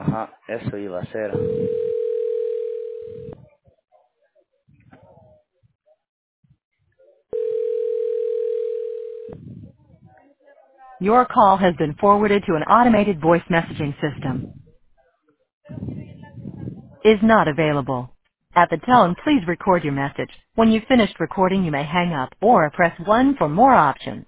Ajá, eso iba a ser. Your call has been forwarded to an automated voice messaging system. Is not available. At the tone, please record your message. When you've finished recording, you may hang up or press 1 for more options.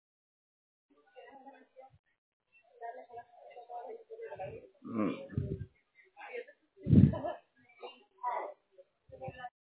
Mm.